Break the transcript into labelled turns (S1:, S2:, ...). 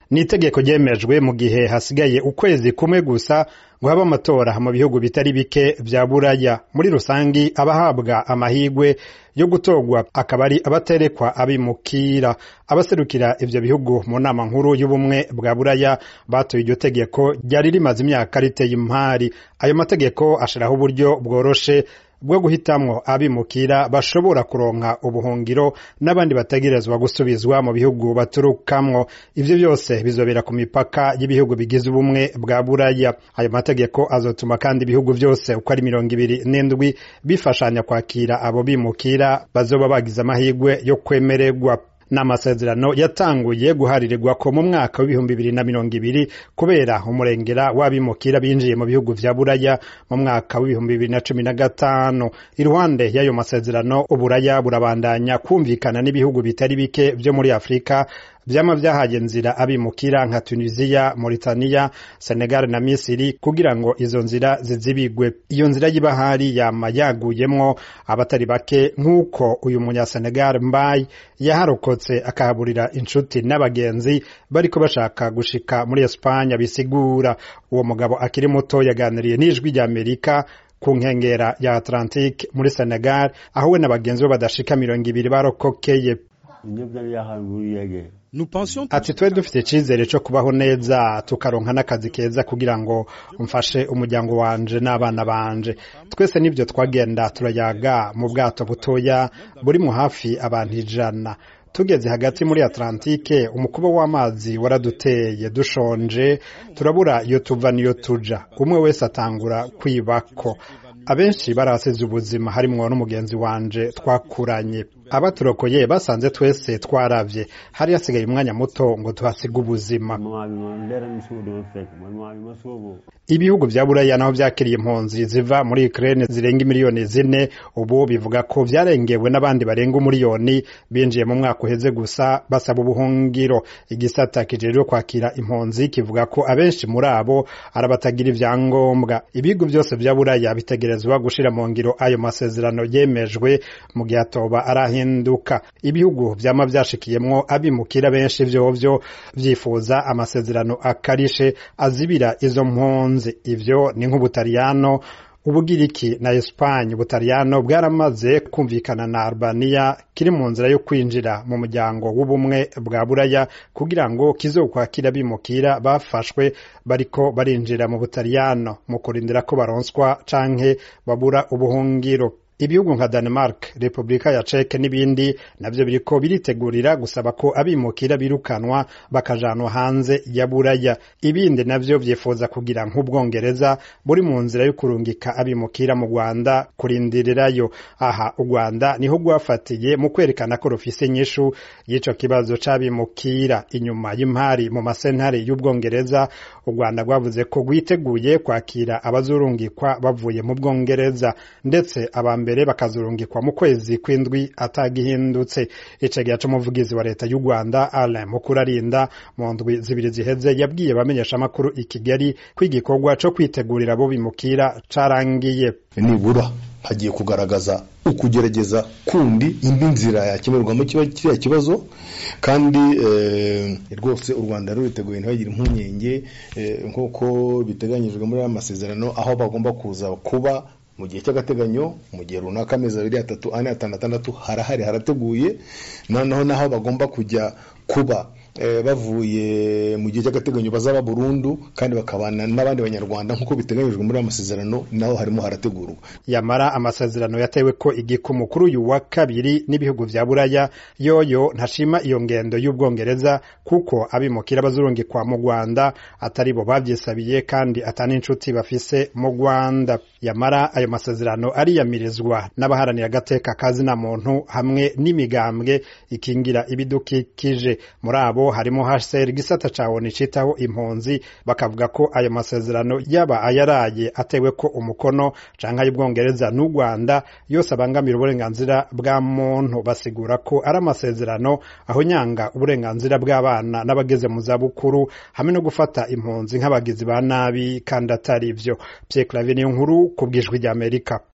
S1: ni itegeko ryemejwe mu gihe hasigaye ukwezi kumwe gusa ngo habe amatora mu bihugu bitari bike vya Buraya. Muri rusangi abahabwa amahigwe yo gutorwa akaba ari abaterekwa abimukira. Abaserukira ivyo bihugu mu nama nkuru y'ubumwe bwa Buraya batoye iryo tegeko ryari rimaze imyaka riteye impari. Ayo mategeko ashiraho uburyo bworoshe bwo guhitamwo abimukira bashobora kuronka ubuhungiro n'abandi bategerezwa gusubizwa mu bihugu baturukamwo. Ivyo byose bizobera ku mipaka y'ibihugu bigize ubumwe bwa Buraya. Ayo mategeko azotuma kandi ibihugu byose uko ari 27 bifashanya kwakira abo bimukira bazoba bagize amahigwe yo kwemererwa. N'amasezerano yatanguye guharirirwa ko mu mwaka w'ibihumbi 2020 kubera umurengera w'abimukira binjiye mu bihugu vya Buraya mu mwaka w'ibihumbi 2015. Iruhande y'ayo masezerano Uburaya burabandanya kumvikana n'ibihugu bitari bike vyo muri Afrika vyama vyahaye nzira abimukira nka Tunisia, Mauritania, Senegal na Misiri kugira ngo izo nzira zizibigwe. Iyo nzira y'ibahari yama yaguyemwo abatari bake nk'uko uyu munya Senegal Mbaye yaharokotse akahaburira inshuti n'abagenzi bariko bashaka gushika muri Espanya bisigura. Uwo mugabo akiri muto yaganiriye n'ijwi rya Amerika ku nkengera ya Atlantique muri Senegal aho we n'abagenzi bo badashika 200 barokokeye. Ati twe dufite icizere cyo kubaho neza tukaronka n'akazi keza kugira ngo umfashe umuryango wanje n'abana banje. Twese nivyo twagenda turayaga mu bwato butoya buri mu hafi abantu 100. Tugeze hagati muri Atlantique umukubo w'amazi waraduteye dushonje turabura iyo tuva niyo tuja. Umwe wese atangura kwibako. Abenshi barasize ubuzima harimwo n'umugenzi wanje twakuranye. Abaturokoye basanze twese twaravye hari hasigaye umwanya muto ngo tuhasiga ubuzima. Ibihugu vya Buraya naho vyakiriye impunzi ziva muri Ukraine zirenga miliyoni 4 ubu bivuga ko vyarengewe n'abandi barenga umiliyoni binjiye mu mwaka uheze gusa basaba ubuhungiro. Igisata kijejwe kwakira impunzi kivuga ko abenshi muri abo arabatagira ivyangombwa. Ibihugu byose vya Buraya bitegerezwa gushira mu ngiro ayo masezerano yemejwe mu gihe atoba arahinduka. Ibihugu vyama vyashikiyemwo abimukira benshi vyovyo vyifuza amasezerano akarishe azibira izo mpunzi. Ivyo ni nk'Ubutaliyano, Ubugiriki na Espanye. Ubutaliyano bwaramaze kumvikana na Albania kiri mu nzira yo kwinjira mu muryango w'ubumwe bwa Buraya kugira ngo kizokwakira bimukira bafashwe bariko barinjira mu Butaliyano mu kurindira ko baronswa canke babura ubuhungiro. Ibihugu nka Denmark, Republika ya Czech n'ibindi navyo biriko biritegurira gusaba ko abimukira birukanwa bakajanwa hanze ya Buraya. Ibindi navyo vyifuza kugira nk'Ubwongereza buri mu nzira yo kurungika abimukira mu Rwanda kurindirirayo. Aha u Rwanda niho rwafatiye mu kwerekana ko rufise inyishu y'ico kibazo c'abimukira. Inyuma y'impari mu masentare y'Ubwongereza, u Rwanda rwavuze ko rwiteguye kwakira abazurungikwa bavuye mu Bwongereza ndetse mbere bakazurungikwa mu kwezi kw'indwi atagihindutse. Icegera c'umuvugizi wa leta y'u Rwanda Alain Mukurarinda mu ndwi zibiri ziheze yabwiye bamenyesha makuru i Kigali ko igikorwa co kwitegurira abo bimukira carangiye.
S2: Nibura hagiye kugaragaza ukugerageza kundi indi nzira yakemurwamo kiriya kibazo kandi rwose u Rwanda ruriteguye ntibagire impungenge nk'uko biteganyijwe muri aya masezerano aho bagomba kuza kuba mu gihe cy'agateganyo mu gihe runaka amezi 2, 3, 4, 5, 6 harahari harateguye. Noneho naho bagomba kujya kuba bavuye mu gihe cy'agateganyo bazaba burundu kandi bakabana n'abandi banyarwanda nk'uko biteganyijwe muri amasezerano naho harimo harategurwa.
S1: Yamara amasezerano yatewe ko igikumu kuri uyu wa kabiri n'ibihugu vya Buraya yoyo ntashima iyo ngendo y'Ubwongereza kuko abimukira bazurungikwa mu Rwanda atari bo bavyisabiye kandi atani inshuti bafise mu Rwanda. Yamara ayo masezerano ariyamirizwa n'abaharanira agateka kazi na muntu hamwe n'imigambwe ikingira ibidukikije. Muri abo harimo HCR gisata ca ONU citaho impunzi bakavuga ko ayo masezerano yaba ayaraye atewe ko umukono canke y'Ubwongereza n'u Rwanda yose abangamira uburenganzira bwa muntu. Basigura ko ari amasezerano aho nyanga uburenganzira bw'abana n'abageze mu zabukuru hamwe no gufata impunzi nk'abagizi ba nabi kandi atari ivyo. Pierre Claver Niyonkuru kubw'ijwi ry'Amerika.